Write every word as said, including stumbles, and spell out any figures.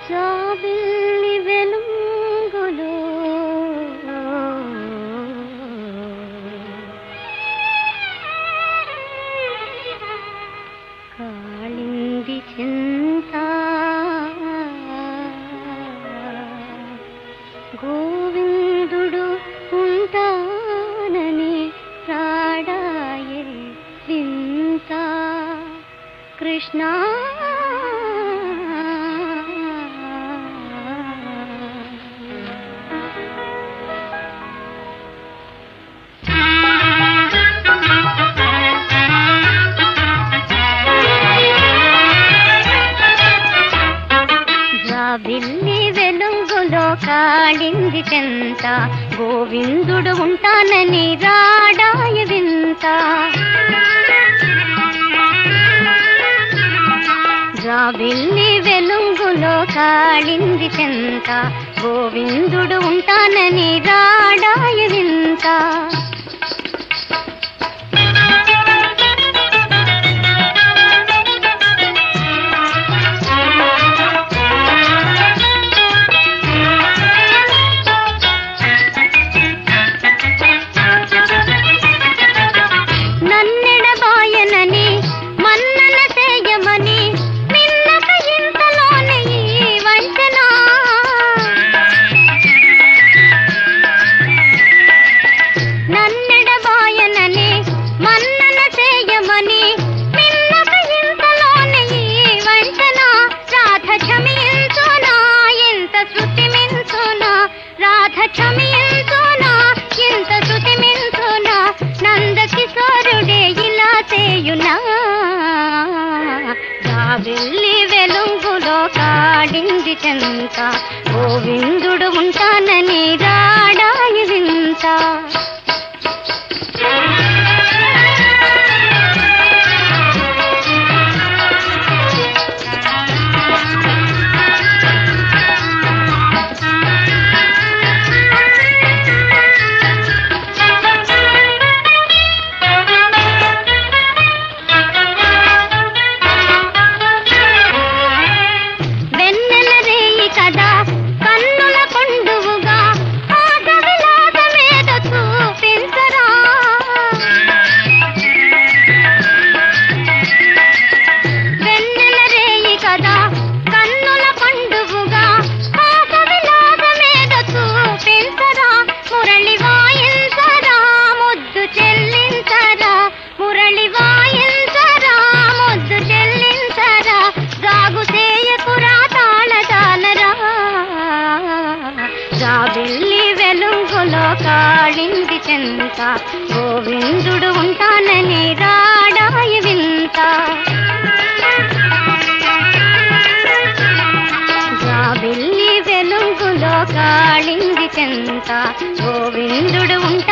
జాబిల్లి వెలుగులో కాళింది చింత గోవిందుడు ఉంటానని రాడాయే వింత కృష్ణ జాబిల్లి వెలుగులో కాళింది చెంత గోవిందుడు ఉంటానని రాడాయ వింత జాబిల్లి వెలుగులో కాళింది చెంత గోవిందుడు ఉంటానని రాడాయ వింత నన్నెడబాయనని మన్నన చేయమని మిన్నక ఇంతలోనే ఈ వంచన నన్నెడబాయనని మన్నన చేయమని మిన్నక ఇంతలోనే ఈ వంచన రాధ క్షమించునా ఇంత శృతి మించునా రాధ క్షమించునా ఇంత శృతి మించునా నందకిశోరుడే ఇలా చేయునా జాబిల్లి వెలుగులో కాళింది చెంత గోవిందుడు ఉంటానని రాడాయి వింత జాబిల్లి వెలుగులో కాళింది చెంత గోవిందుడు ఉంటానని రాడాయి వింత జాబిల్లి వెలుగులో కాళింది చెంత గోవిందుడు ఉంటా